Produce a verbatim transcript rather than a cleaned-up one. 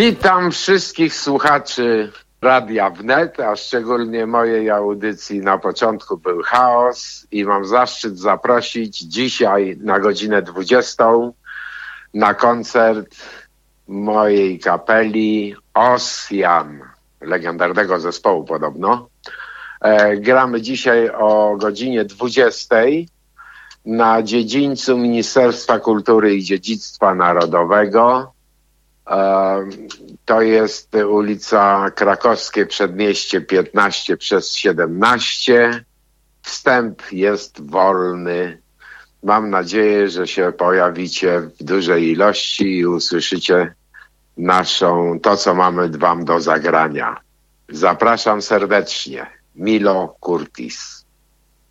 Witam wszystkich słuchaczy Radia Wnet, a szczególnie mojej audycji. Na początku był chaos i mam zaszczyt zaprosić dzisiaj na godzinę dwudziestą na koncert mojej kapeli Ossian, legendarnego zespołu podobno. E, gramy dzisiaj o godzinie dwudziestej na dziedzińcu Ministerstwa Kultury i Dziedzictwa Narodowego. To jest ulica Krakowskie Przedmieście piętnaście przez siedemnaście. Wstęp jest wolny. Mam nadzieję, że się pojawicie w dużej ilości i usłyszycie naszą, to co mamy wam do zagrania. Zapraszam serdecznie. Milo Curtis.